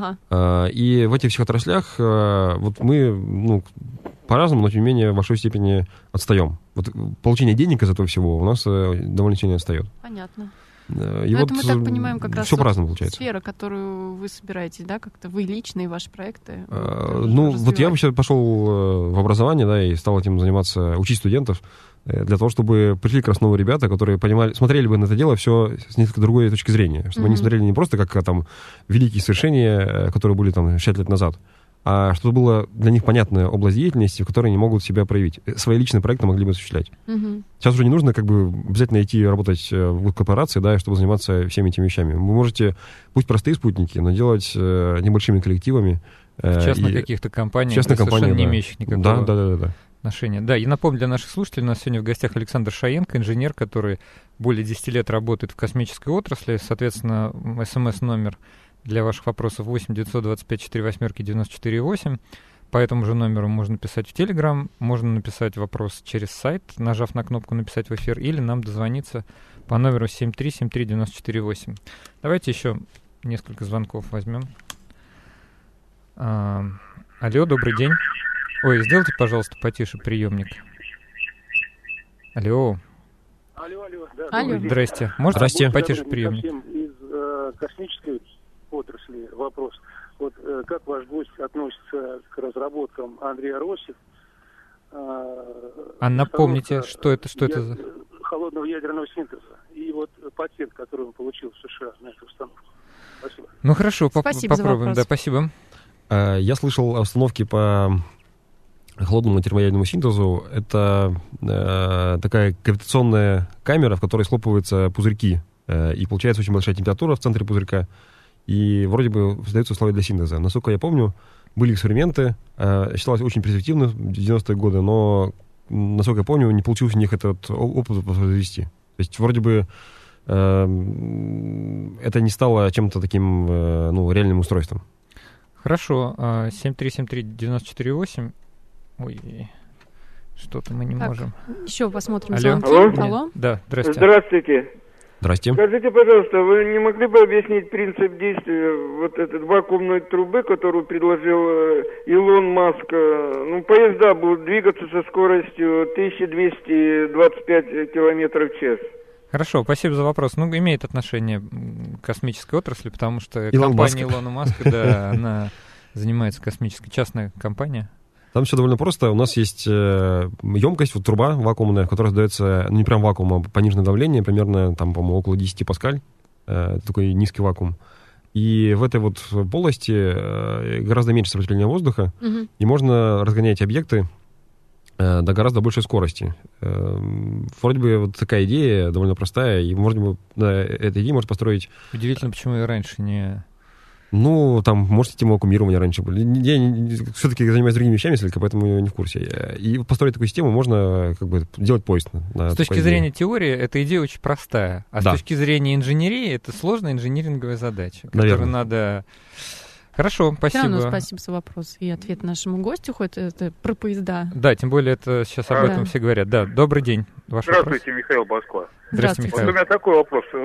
И в этих всех отраслях вот мы, по-разному, но тем не менее в большой степени отстаем. Вот получение денег из этого всего у нас довольно сильно отстает. Понятно. И вот это мы так понимаем, как раз все по-разному получается. Сфера, которую вы собираете, да, как-то вы лично и ваши проекты. Вот я вообще пошел в образование, да, и стал этим заниматься, учить студентов, для того, чтобы пришли как раз новые ребята, которые смотрели бы на это дело все с несколько другой точки зрения, чтобы они смотрели не просто как там великие свершения, которые были там 60 лет назад, а чтобы была для них понятная область деятельности, в которой они могут себя проявить. Свои личные проекты могли бы осуществлять. Сейчас уже не нужно как бы обязательно идти работать в корпорации, да, чтобы заниматься всеми этими вещами. Вы можете, пусть простые спутники, но делать небольшими коллективами. В частных каких-то компаниях, совершенно не имеющих никакого отношения. Да, и напомню для наших слушателей, у нас сегодня в гостях Александр Шаенко, инженер, который более 10 лет работает в космической отрасли. Соответственно, СМС-номер для ваших вопросов 8 925 48 94 8. По этому же номеру можно писать в Telegram, можно написать вопрос через сайт, нажав на кнопку «Написать в эфир», или нам дозвониться по номеру 7373948. Давайте еще несколько звонков возьмем. Алло, добрый день. Ой, сделайте, пожалуйста, потише приемник. Алло. Алло. Алло. Здрасте. Можете потише приемник? Из космической отрасли вопрос. Вот как ваш гость относится к разработкам Андрея Росси? А напомните, что это за... Холодного ядерного синтеза. И вот патент, который он получил в США на эту установку. Спасибо. Ну хорошо, спасибо попробуем. Да, спасибо. Я слышал о установке по холодному термоядерному синтезу, это такая гравитационная камера, в которой схлопываются пузырьки, и получается очень большая температура в центре пузырька, и вроде бы создаются условия для синтеза. Насколько я помню, были эксперименты, считалось очень перспективно в 90-е годы, но, насколько я помню, не получилось у них этот опыт произвести. То есть вроде бы это не стало чем-то таким реальным устройством. Хорошо. 7373948. Ой, что-то мы не можем. Еще посмотрим. Алло? Да, здрасте. Здравствуйте. Здрасте. Скажите, пожалуйста, вы не могли бы объяснить принцип действия вот этой вакуумной трубы, которую предложил Илон Маск? Поезда будут двигаться со скоростью 1225 километров в час. Хорошо, спасибо за вопрос. Имеет отношение к космической отрасли, потому что Илон компания Илона Маска, да, она занимается космической, частная компания. Там все довольно просто. У нас есть емкость, труба вакуумная, в которой создается, не прям вакуум, а пониженное давление, примерно, там, по-моему, около 10 паскаль, такой низкий вакуум. И в этой полости гораздо меньше сопротивления воздуха, и можно разгонять объекты до гораздо большей скорости. Вроде бы такая идея довольно простая, и, может быть, эта идея может построить... Удивительно, почему ее раньше не... может, система вакуумирования раньше была. Я все-таки занимаюсь другими вещами, поэтому я не в курсе. И построить такую систему можно делать поезд. С точки зрения теории, эта идея очень простая. А с точки зрения инженерии, это сложная инжиниринговая задача, которую надо... Хорошо, спасибо. Да, спасибо за вопрос и ответ нашему гостю, хоть это про поезда. Да, тем более это сейчас об этом все говорят. Да, добрый день. Здравствуйте, Михаил, Москва. Здравствуйте, Михаил. У меня такой вопрос. В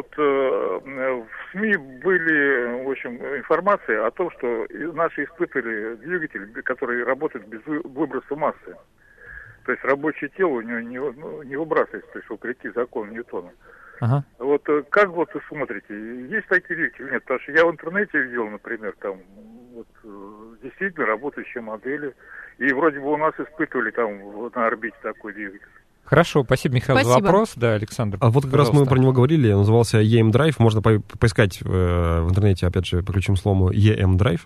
СМИ были, в общем, информации о том, что наши испытывали двигатель, который работает без выброса массы. То есть рабочее тело у него не выбрасывается, то есть вопреки закону Ньютона. Ага. Как вы смотрите, есть такие двигатели? Нет, потому что я в интернете видел, например, там действительно работающие модели, и вроде бы у нас испытывали там на орбите такой двигатель. Хорошо, спасибо, Михаил, за вопрос. Да, Александр, как раз мы про него говорили, он назывался EM Drive, можно поискать в интернете, опять же, по ключевому слову EM Drive.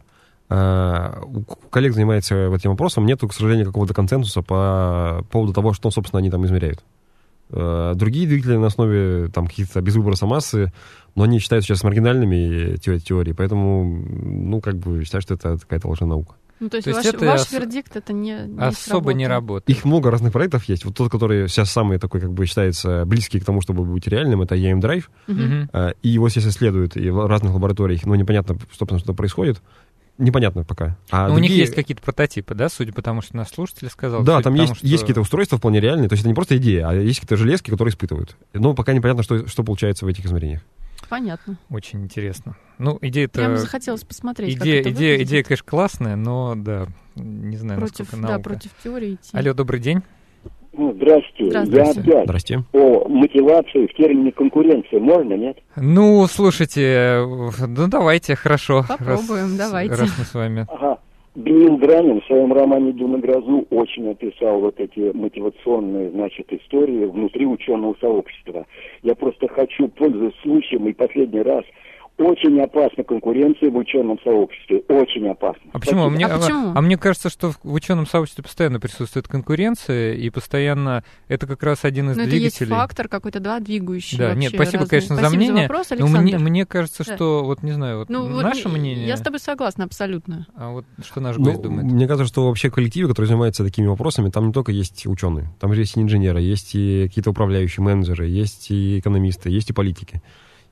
У коллег занимается этим вопросом, нету, к сожалению, какого-то консенсуса по поводу того, что, собственно, они там измеряют. Другие двигатели на основе каких-то без выброса массы, но они считаются сейчас маргинальными теории, поэтому, считаю, что это какая-то лженаука. То есть ваш вердикт это не особо не работает. Их много разных проектов есть. Тот, который сейчас самый такой, считается близкий к тому, чтобы быть реальным, это EM Drive. И его сейчас исследуют и в разных лабораториях, но непонятно, что происходит. Непонятно пока. У них есть какие-то прототипы, да, судя по тому, что наш слушатель сказал? Да, там есть какие-то устройства вполне реальные, то есть это не просто идея, а есть какие-то железки, которые испытывают. Но пока непонятно, что получается в этих измерениях. Понятно. Очень интересно. Идея-то... Я бы захотелось посмотреть, идея, конечно, классная, но, да, не знаю, насколько наука. Да, против теории идти. Алло, добрый день. Здравствуйте. Я опять Здрасте. о мотивации в термине конкуренции. Можно, нет? Слушайте, давайте, хорошо. Попробуем, давайте. Раз мы с вами... Ага. Бенил Дранин в своем романе «Дюна грозу» очень описал эти мотивационные, истории внутри ученого сообщества. Я просто хочу, пользуясь случаем, и последний раз, очень опасна конкуренция в ученом сообществе. Очень опасна. А почему? Мне кажется, что в ученом сообществе постоянно присутствует конкуренция, и постоянно это как раз один из двигателей. Это есть фактор какой-то, двигающий. Да, нет, спасибо, конечно, за мнение. За вопрос, мне кажется, что, не знаю, наше мнение... Я с тобой согласна абсолютно. А что наш гость думает? Мне кажется, что вообще в коллективе, который занимается такими вопросами, там не только есть ученые, там же есть и инженеры, есть и какие-то управляющие менеджеры, есть и экономисты, есть и политики.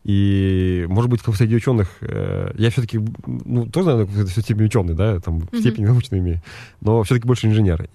И, может быть, среди ученых, я все-таки, тоже, наверное, все степень ученый, да, степень научную имею, но все-таки больше инженер.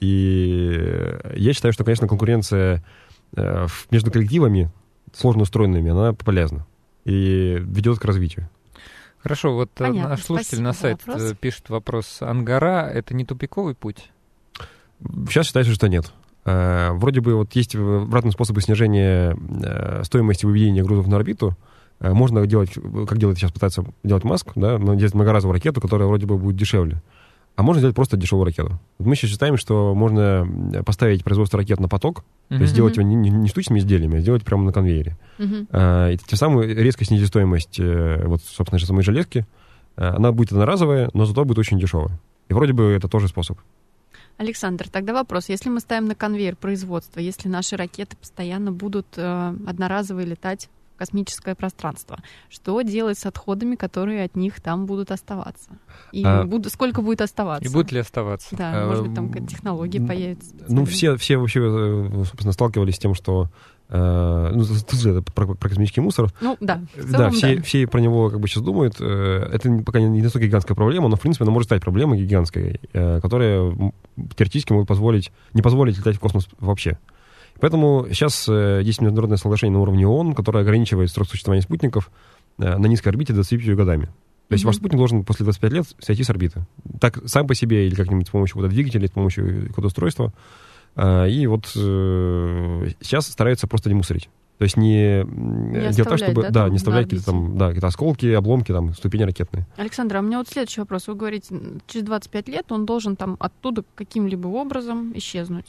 И я считаю, что, конечно, конкуренция между коллективами, сложно устроенными, она полезна и ведет к развитию. Хорошо, наш слушатель на сайт пишет вопрос. Ангара — это не тупиковый путь? Сейчас считается, что нет. Вроде бы есть обратные способы снижения стоимости выведения грузов на орбиту. Можно делать, как делает сейчас, пытается делать Маск, да, но делать многоразовую ракету, которая вроде бы будет дешевле. А можно сделать просто дешевую ракету. Мы сейчас считаем, что можно поставить производство ракет на поток, то есть сделать его не штучными изделиями, а сделать прямо на конвейере. И тем самым резко снизить стоимость, собственно, самой железки. Она будет одноразовая, но зато будет очень дешевая. И вроде бы это тоже способ. Александр, тогда вопрос. Если мы ставим на конвейер производства, если наши ракеты постоянно будут одноразово летать в космическое пространство, что делать с отходами, которые от них там будут оставаться? И сколько будет оставаться? И будет ли оставаться? Да, может быть, там какая-то технология появится. Ну, все вообще, собственно, сталкивались с тем, что это про космический мусор. Ну, да. Да, все про него как бы сейчас думают. Это пока не настолько гигантская проблема, но, в принципе, она может стать проблемой гигантской, которая теоретически может не позволить летать в космос вообще. Поэтому сейчас есть международное соглашение на уровне ООН, которое ограничивает срок существования спутников на низкой орбите 25 годами. То есть ваш спутник должен после 25 лет сойти с орбиты. Так сам по себе или как-нибудь с помощью двигателя, с помощью какого-то устройства. И вот сейчас стараются просто не мусорить. То есть не делать так, чтобы не оставлять какие-то осколки, обломки, ступени ракетные. Александр, а у меня вот следующий вопрос. Вы говорите, через 25 лет он должен там оттуда каким-либо образом исчезнуть.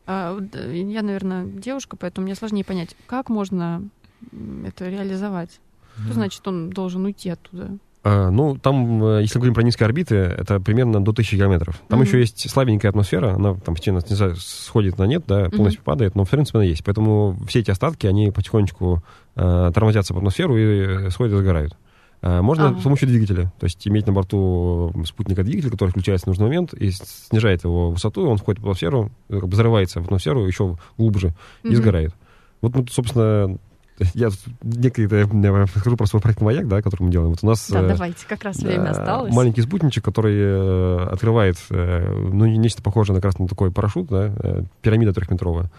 Я, наверное, девушка, поэтому мне сложнее понять, как можно это реализовать. Что значит, он должен уйти оттуда? Там, если говорим про низкие орбиты, это примерно до 1000 километров. Там еще есть слабенькая атмосфера, она там постепенно сходит на нет, да, полностью падает, но в принципе она есть. Поэтому все эти остатки, они потихонечку тормозятся в атмосферу и сходят и сгорают. Можно с помощью двигателя, то есть иметь на борту спутника двигатель, который включается в нужный момент и снижает его высоту, он входит в атмосферу, взрывается в атмосферу еще глубже и сгорает. Вот, собственно, я расскажу про свой проект «Маяк», да, который мы делаем. Вот у нас давайте, как раз время осталось. Маленький спутничек, который открывает нечто похожее как раз на такой парашют, да, пирамида 3-метровая,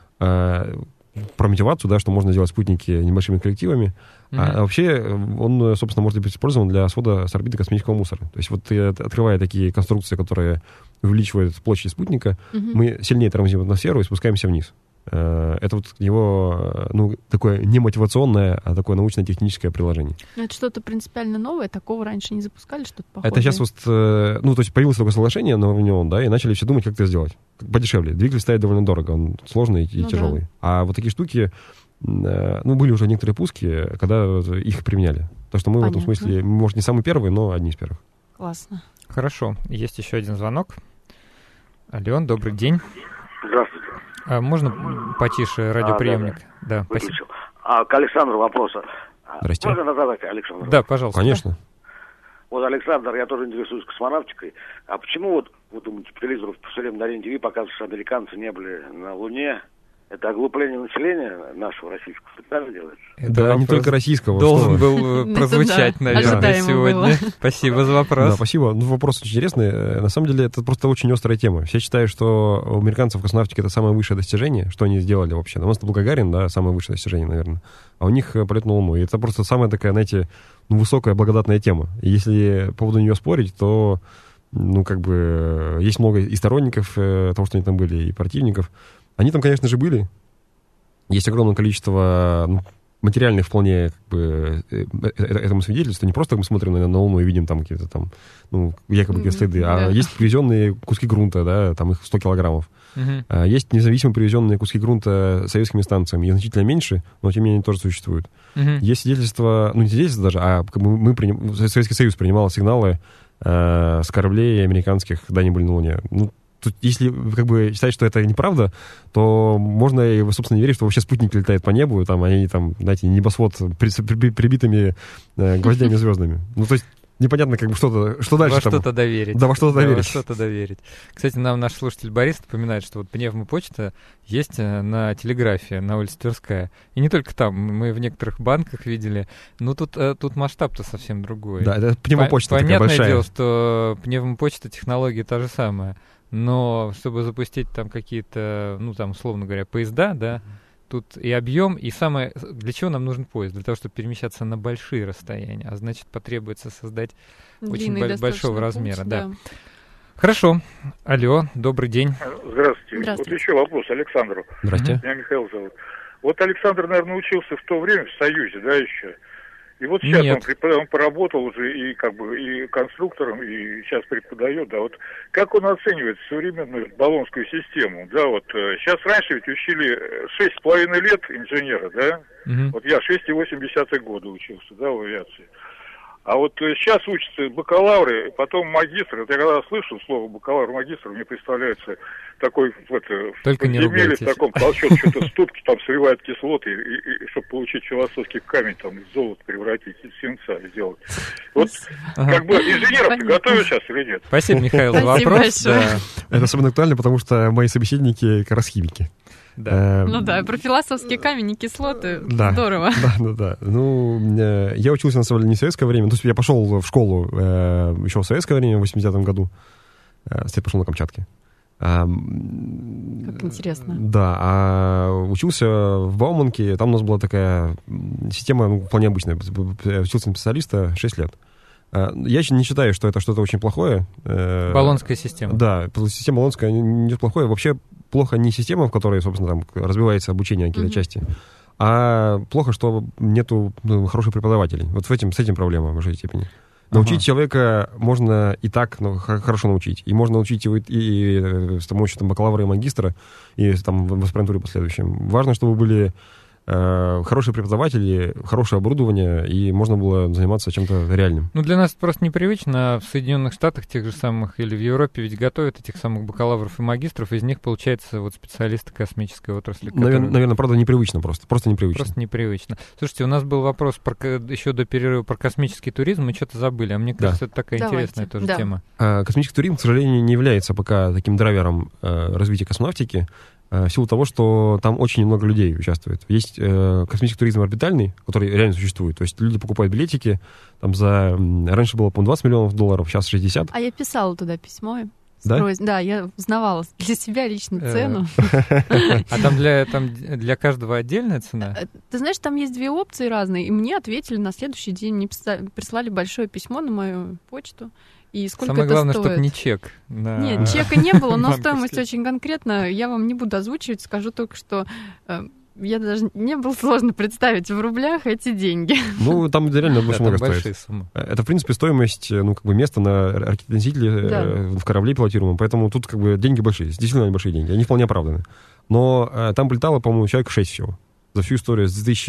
про мотивацию, да, что можно сделать спутники небольшими коллективами. А вообще он, собственно, может быть использован для свода с орбиты космического мусора. То есть вот открывая такие конструкции, которые увеличивают площадь спутника, мы сильнее тормозим атмосферу и спускаемся вниз. Это вот его, такое не мотивационное, а такое научно-техническое приложение. Это что-то принципиально новое? Такого раньше не запускали, что-то похожее? Это сейчас то есть появилось такое соглашение на уровне ООН, да, и начали все думать, как это сделать. Подешевле. Двигатель стоит довольно дорого, он сложный и тяжелый. Да. А вот такие штуки, были уже некоторые пуски, когда их применяли. Так что мы в этом смысле, может, не самый первый, но одни из первых. Классно. Хорошо. Есть еще один звонок. Алло, добрый день. Здравствуйте. Можно потише радиоприемник? Да, спасибо. К Александру вопроса. Здрасте. Можно задать Александру? Да, пожалуйста. Конечно. Вот, Александр, я тоже интересуюсь космонавтикой. А почему вы думаете, по телевизору все время на РЕН-ТВ показывают, что американцы не были на Луне? Это оглупление населения нашего российского специально делается? Да, не только российского. Должен был прозвучать, наверное, сегодня. Спасибо за вопрос. Да, спасибо. Вопрос очень интересный. На самом деле, это просто очень острая тема. Все считают, что у американцев космонавтика — это самое высшее достижение, что они сделали вообще. У нас это был Гагарин, да, самое высшее достижение, наверное. А у них полет на Луну. И это просто самая такая, знаете, высокая благодатная тема. И если по поводу нее спорить, то, есть много и сторонников того, что они там были, и противников. Они там, конечно же, были. Есть огромное количество материальных вполне этому свидетельства. Не просто мы смотрим на Луну и видим там какие-то там, якобы следы, а есть привезенные куски грунта, да, там их 100 килограммов. Есть независимо привезенные куски грунта советскими станциями. Их значительно меньше, но тем не менее тоже существуют. Есть свидетельства, не свидетельства даже, а Советский Союз принимал сигналы с кораблей американских, когда они были на Луне. Тут, если считать, что это неправда, то можно, собственно, не верить, что вообще спутник летает по небу, они знаете, небосвод прибитыми гвоздями звездами. То есть непонятно, что дальше. Во что-то доверить. Да, во что-то доверить. Во что-то доверить. Кстати, нам наш слушатель Борис напоминает, что вот пневмопочта есть на телеграфе, на улице Тверская. И не только там, мы в некоторых банках видели. Но тут масштаб-то совсем другой. Да, это пневмопочта такая большая. Понятное дело, что пневмопочта, технология та же самая. Но чтобы запустить там какие-то, условно говоря, поезда, да, тут и объем, и самое... Для чего нам нужен поезд? Для того, чтобы перемещаться на большие расстояния. А значит, потребуется создать очень большого размера. Путь, да. Хорошо. Алло, добрый день. Здравствуйте. Вот еще вопрос Александру. Здравствуйте. Меня Михаил зовут. Вот Александр, наверное, учился в то время в Союзе, да, еще? И вот сейчас он поработал уже и и конструктором, и сейчас преподает, да, вот как он оценивает современную баллонскую систему, да, вот сейчас раньше ведь учили 6,5 лет инженера, да, вот я 6,8 года учился, да, в авиации, А вот сейчас учатся бакалавры, потом магистры. Вот я когда слышу слово бакалавр-магистр, мне представляется такой подземелье в таком толчет, что-то ступки там сливают кислоты, и чтобы получить философский камень, там, из золота превратить, из свинца сделать. Вот как бы инженеров готовят сейчас или нет? Спасибо, Михаил, за вопрос. Да. Это особенно актуально, потому что мои собеседники как раз химики. Да. Про философские камни и кислоты. Да. Здорово. Да. Ну, я учился, на самом деле, не в советское время. То есть я пошел в школу еще в советское время, в 80-м году. Я пошел на Камчатке. Как интересно. Да, а учился в Бауманке. Там у нас была такая система, вполне обычная. Учился на специалиста 6 лет. Я не считаю, что это что-то очень плохое. Болонская система. Да, система Болонская не плохое. Вообще плохо не система, в которой, собственно, там развивается обучение какие-то части, а плохо, что нету хороших преподавателей. Вот с этим проблема в большой степени. Научить человека можно и так хорошо научить. И можно научить его и с помощью бакалавра и магистра, и там, в аспирантуре последующем. Важно, чтобы были хорошие преподаватели, хорошее оборудование, и можно было заниматься чем-то реальным. Ну, для нас это просто непривычно. В Соединенных Штатах тех же самых или в Европе ведь готовят этих самых бакалавров и магистров, из них получается вот специалисты космической отрасли. Наверное, правда, непривычно просто непривычно. Просто непривычно. Слушайте, у нас был вопрос еще до перерыва про космический туризм, мы что-то забыли, а мне кажется, это такая интересная тоже тема. Космический туризм, к сожалению, не является пока таким драйвером развития космонавтики, в силу того, что там очень много людей участвует. Есть космический туризм орбитальный, который реально существует. То есть люди покупают билетики, там раньше было, по-моему, $20 миллионов, сейчас 60. А я писала туда письмо. Да? Да, я узнавала для себя лично цену. А там для каждого отдельная цена? Ты знаешь, там есть 2 опции разные, и мне ответили на следующий день, мне прислали большое письмо на мою почту. И сколько Самое главное, это стоит? Чтобы не чек. Нет, чека не было, но стоимость очень конкретная. Я вам не буду озвучивать, скажу только, что я даже не было сложно представить в рублях эти деньги. Ну, там реально очень много стоит. Суммы. Это, в принципе, стоимость, места на ракетоносителе в корабле пилотируемом, поэтому тут деньги большие, действительно большие деньги, они вполне оправданы. Но там прилетало, по-моему, человек 6 всего. За всю историю с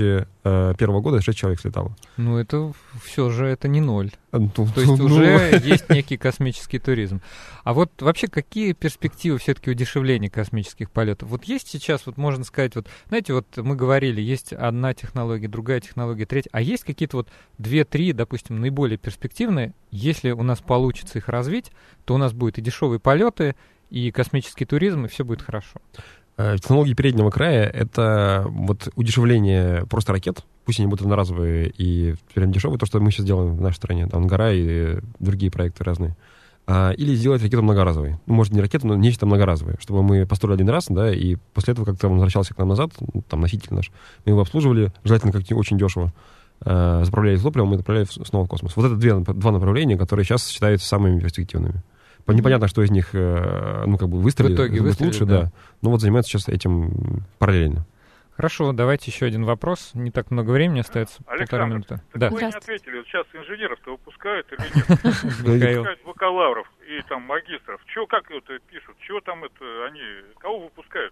2001 года 6 человек слетало. Ну, это все же это не 0. То есть уже есть некий космический туризм. А вот вообще какие перспективы все-таки удешевления космических полетов? Вот есть сейчас, вот можно сказать, вот знаете, вот мы говорили, есть одна технология, другая технология, третья, а есть какие-то вот 2-3, допустим, наиболее перспективные, если у нас получится их развить, то у нас будут и дешевые полеты, и космический туризм, и все будет хорошо. Технологии переднего края — это вот удешевление просто ракет, пусть они будут одноразовые и прям дешевые, то, что мы сейчас делаем в нашей стране, там Ангара и другие проекты разные. Или сделать ракету многоразовой. Ну, может, не ракету, но нечто многоразовое, чтобы мы построили один раз, да, и после этого как-то он возвращался к нам назад, там носитель наш, мы его обслуживали, желательно как-то очень дешево, заправляли топливом и отправляли снова в космос. Вот это два направления, которые сейчас считаются самыми перспективными. Непонятно, что из них, выстрелит, в итоге выстрелит, лучше, да. Но вот занимаются сейчас этим параллельно. Хорошо, давайте еще один вопрос. Не так много времени остается. Александр, минуты. Да. Вы не ответили. Вот сейчас инженеров-то выпускают или нет? Выпускают бакалавров и там магистров. Как это пишут? Чего там они... Кого выпускают?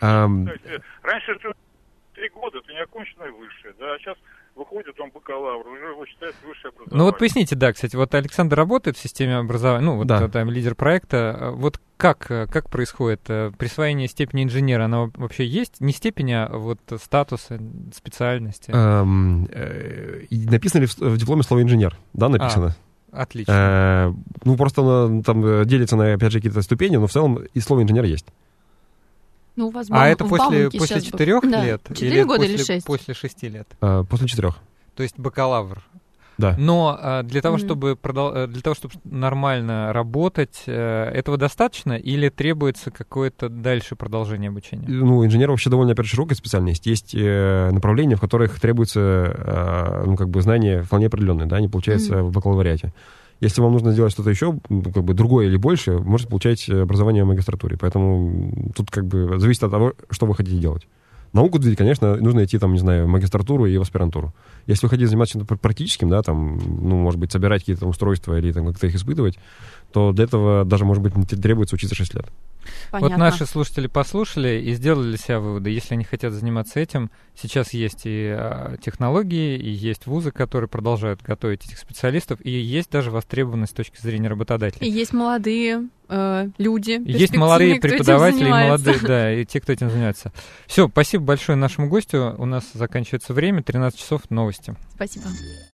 Раньше 3 года это неоконченное высшее, да, а сейчас выходит он бакалавр, уже его считают высшее образование. Ну вот поясните, да, кстати, вот Александр работает в системе образования, там лидер проекта. Вот как происходит присвоение степени инженера? Она вообще есть? Не степень, а вот статуса, специальности? Написано ли в дипломе слово инженер? Да, написано. Отлично. Просто там делится на, опять же, какие-то ступени, но в целом и слово инженер есть. Ну, у вас это после 4 лет? 4 года или 6? После 6 лет. После 4. То есть бакалавр. Да. Но для того, чтобы нормально работать, этого достаточно или требуется какое-то дальше продолжение обучения? Ну, инженер вообще довольно, опять же, широкая специальность. Есть направления, в которых требуется, знания вполне определенные, да, они получаются в бакалавриате. Если вам нужно сделать что-то еще, другое или больше, вы можете получать образование в магистратуре. Поэтому тут зависит от того, что вы хотите делать. Науку, конечно, нужно идти, в магистратуру и в аспирантуру. Если вы хотите заниматься чем-то практическим, да, может быть, собирать какие-то устройства или как-то их испытывать, то для этого даже, может быть, требуется учиться 6 лет. Понятно. Вот наши слушатели послушали и сделали для себя выводы. Если они хотят заниматься этим, сейчас есть и технологии, и есть вузы, которые продолжают готовить этих специалистов, и есть даже востребованность с точки зрения работодателей. И есть молодые люди, есть молодые преподаватели, и молодые, да, и те, кто этим занимается. Все, спасибо большое нашему гостю. У нас заканчивается время, 13 часов, новости. Спасибо.